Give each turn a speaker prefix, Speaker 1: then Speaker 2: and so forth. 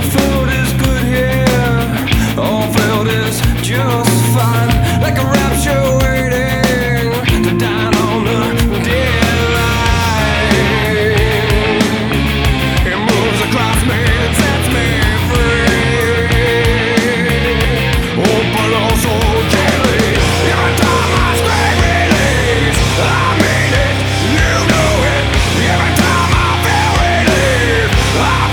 Speaker 1: All food is good here. All food is just fine. Like a